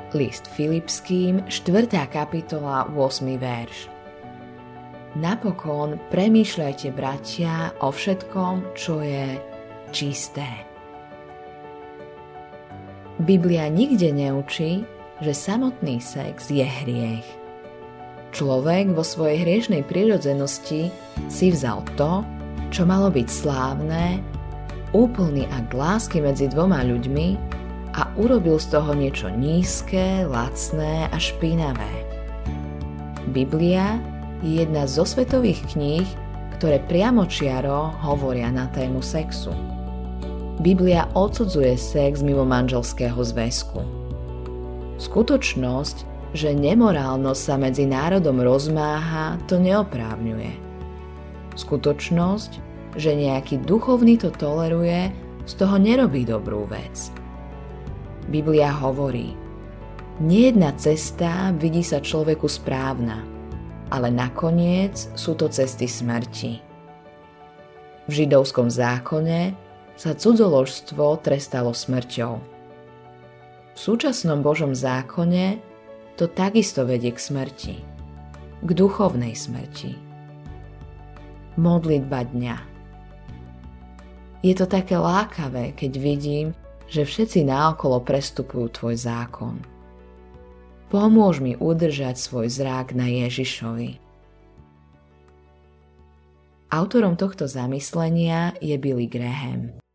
List Filipským, 4. kapitola, 8. verš. Napokon premýšľajte, bratia, o všetkom, čo je čisté. Biblia nikde neučí, že samotný sex je hriech. Človek vo svojej hriešnej prirodzenosti si vzal to, čo malo byť slávne, úplný akt lásky medzi dvoma ľuďmi a urobil z toho niečo nízke, lacné a špinavé. Biblia je jedna zo svetových kníh, ktoré priamočiaro hovoria na tému sexu. Biblia odsudzuje sex mimo manželského zväzku. Skutočnosť, že nemorálnosť sa medzi národom rozmáha, to neoprávňuje. Skutočnosť, že nejaký duchovný to toleruje, z toho nerobí dobrú vec. Biblia hovorí: nejedna cesta vidí sa človeku správna, ale nakoniec sú to cesty smrti. V židovskom zákone sa cudzoložstvo trestalo smrťou. V súčasnom Božom zákone to takisto vedie k smrti, k duchovnej smrti. Modlitba dňa. Je to také lákavé, keď vidím, že všetci naokolo prestupujú tvoj zákon. Pomôž mi udržať svoj zrak na Ježišovi. Autorom tohto zamyslenia je Billy Graham.